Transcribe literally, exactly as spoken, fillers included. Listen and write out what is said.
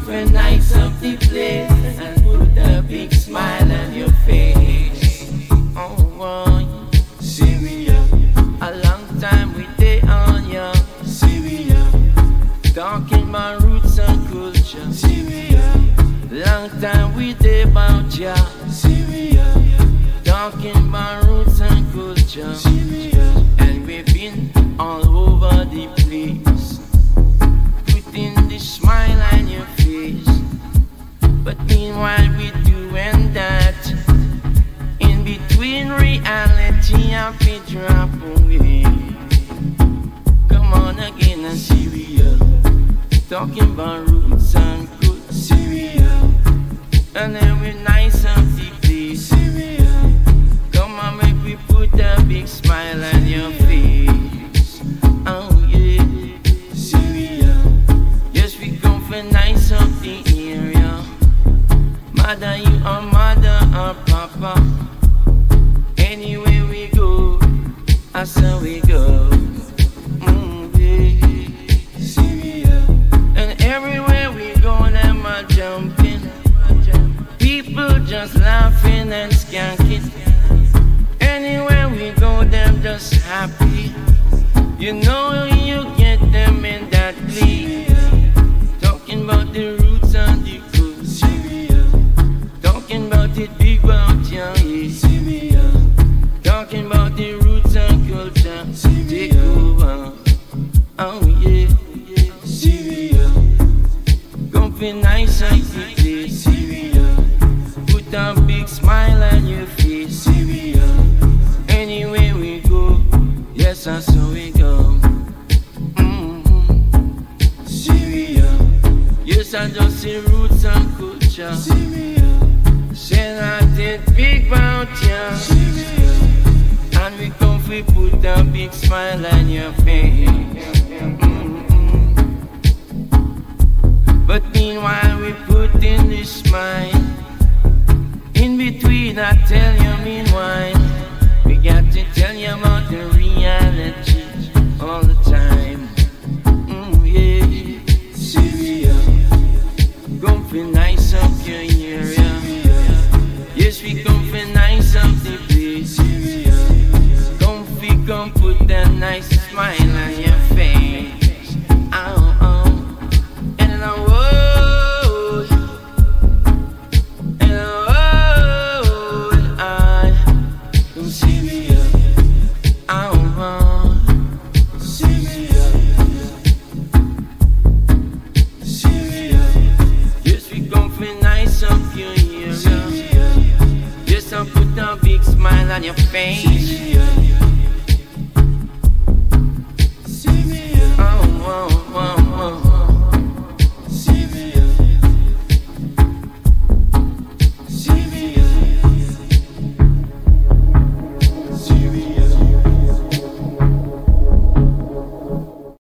for nice up the place and put a big smile on your face. Oh, oh, Syria, a long time we day on ya. Syria, talking about roots and culture. Syria, long time we day about ya. Syria, talking about roots and culture. Syria, and we've been all over the place, putting the smile on your face. But meanwhile we doing that, in between reality and we drop away. Come on again and Syria, talking about roots and good Syria, and then we nice and deeply Syria. Come on, make we put a big smile on your face. Oh yeah, Syria. Yes, we come for nice of the area. Mother, you are mother or papa. Anywhere we go, that's how we go. Mm, yeah, Syria. And everywhere we go, them are jumping. People just laughing and skanking. Anywhere we go, them just happy. You know you get them in that glee. Talking about the roots and the cool Syria. Talking about it big about young Syria. Talking about the roots and culture. Take over. Oh yeah, Syria. Come be nice and pretty Syria. Put a big smile on your face Syria. Anywhere we go, yes, that's how we go. Mm-hmm. Syria, yes, I just see roots and culture. Syria, say nothing big about ya. Syria, and we come we put a big smile on your face. Mm-hmm. But meanwhile we put in this smile. In between I tell you meanwhile, we got to tell you about the reality all the time. Mm, yeah, Syria, come for nice up your area. Yes, we come for nice up the place. Syria, come fi come put that nice smile on your face. Oh, oh, and I oh, and I oh, I come Syria. Yes, I put a big smile on your face.